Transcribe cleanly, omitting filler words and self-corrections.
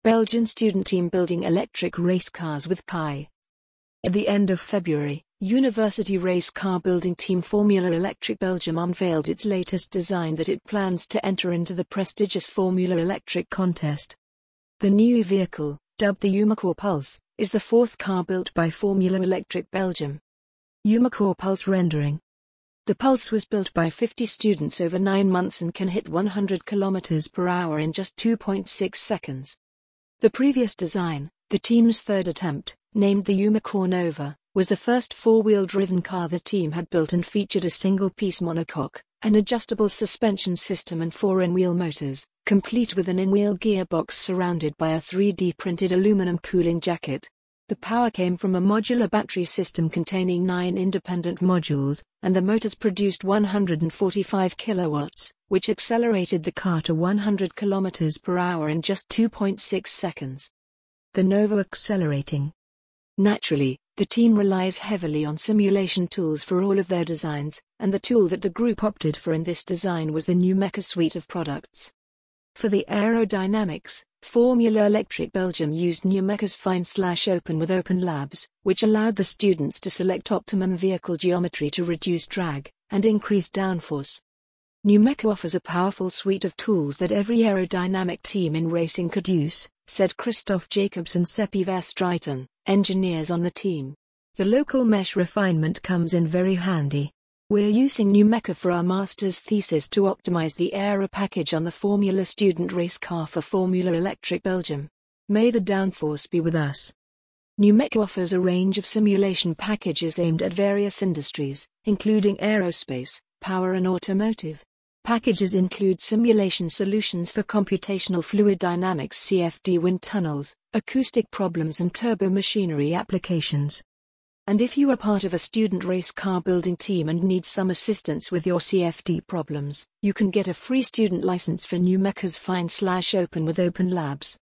Belgian student team building electric race cars with Pi. At the end of February, university race car building team Formula Electric Belgium unveiled its latest design that it plans to enter into the prestigious Formula Electric contest. The new vehicle, dubbed the Umicore Pulse, is the fourth car built by Formula Electric Belgium. Umicore Pulse rendering. The Pulse was built by 50 students over 9 months and can hit 100 km per hour in just 2.6 seconds. The previous design, the team's third attempt, named the Umicore Nova, was the first four-wheel driven car the team had built and featured a single-piece monocoque, an adjustable suspension system and 4 in-wheel motors, complete with an in-wheel gearbox surrounded by a 3D printed aluminum cooling jacket. The power came from a modular battery system containing 9 independent modules, and the motors produced 145 kilowatts, which accelerated the car to 100 km per hour in just 2.6 seconds. The Nova accelerating. Naturally, the team relies heavily on simulation tools for all of their designs, and the tool that the group opted for in this design was the NUMECA suite of products. For the aerodynamics, Formula Electric Belgium used NUMECA's Find/Open with Open Labs, which allowed the students to select optimum vehicle geometry to reduce drag and increase downforce. NUMECA offers a powerful suite of tools that every aerodynamic team in racing could use, said Christoph Jacobs and Seppi Verstraeten, engineers on the team. The local mesh refinement comes in very handy. We're using NUMECA for our master's thesis to optimize the aero package on the Formula student race car for Formula Electric Belgium. May the downforce be with us. NUMECA offers a range of simulation packages aimed at various industries, including aerospace, power and automotive. Packages include simulation solutions for computational fluid dynamics CFD wind tunnels, acoustic problems and turbo machinery applications. And if you are part of a student race car building team and need some assistance with your CFD problems, you can get a free student license for NUMECA's Find/Open with Open Labs.